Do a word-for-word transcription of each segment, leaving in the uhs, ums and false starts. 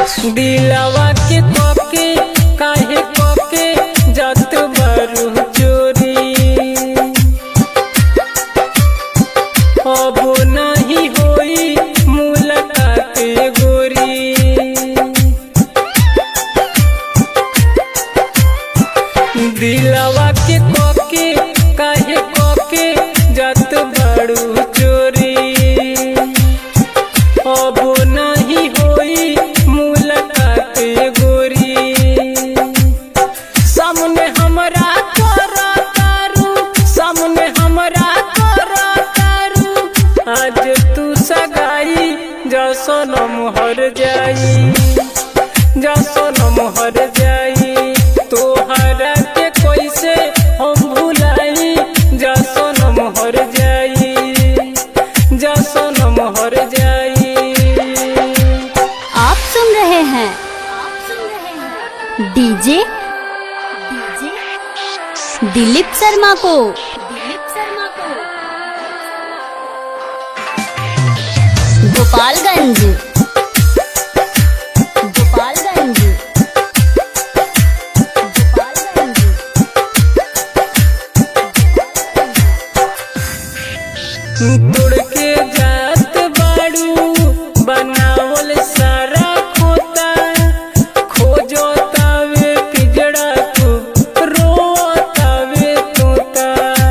दिलवा के कोके काहे कोके जात बारू चोरी। अब नहीं होई मुलाकात गोरी। दिलवा के कोके काहे कोके जात बारू चोरी। अब नहीं होई मुलाकात गोरी। सामने हमरा तोरा तारू, सामने हमरा तोरा तारू। आज तू सगाई जा सनम हर जाई, जा सनम हर जाई। तोहरा के कैसे हम भुलाई, जा सनम हर जाई, जा सनम हर जाई। आप सुन रहे हैं डीजे दिलीप शर्मा को। दिलीप शर्मा को गोपालगंज गोपालगंज गोपालगंज। तोड़ के जात बाड़ू बनावल सारा खोता। खोजो तावे पिजड़ा तू रोतावे तोता।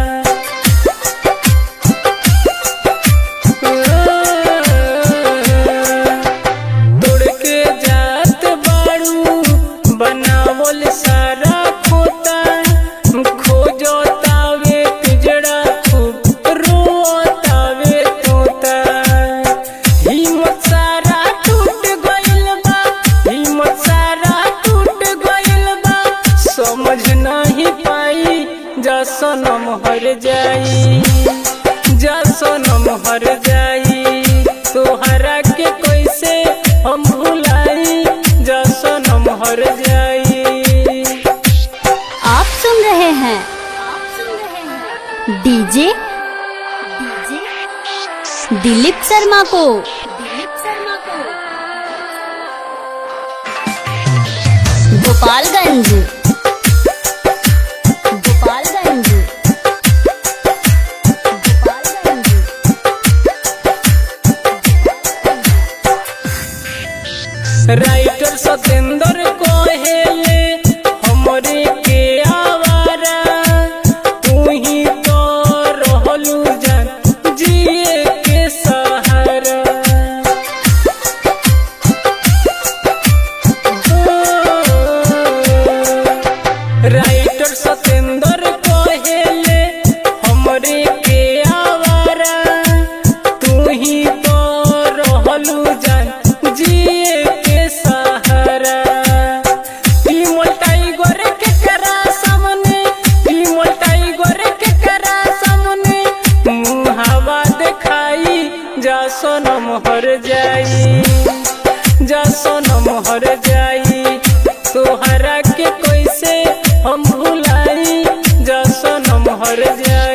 तोड़ के जात बाड़ू बनावल सारा खोता। खोजो तावे पिजड़ा खूब रोतावे तोता। हिम्मत सारा टूट गइल बा, हिम्मत सारा टूट गइल बा। समझ नहीं पाई जा सनम हर जाई, जा सनम हर जाई। तोहरा के कैसे हम भुलाई, जा सनम हर जाई। आप सुन रहे हैं डीजे दिलीप शर्मा को। दिलीप शर्मा को गोपालगंज गोपालगंज गोपालगंज। राइटर सतेंद्र कहेले हमरे के आवारा। तू ही तो रहलू जान जिए के सहारा। राइटर सतेंद्र कहेले हमरे के आवारा। तू ही तो रहलू जान जिए के सहारा। विमल टाइगर के करा सामने, विमल टाइगर के करा सामने। मुहावा दिखाई जा सनम हर जाई, जा सनम हर जाई। तोहरा के कैसे हम भुलाई, जा सनम हर जाई।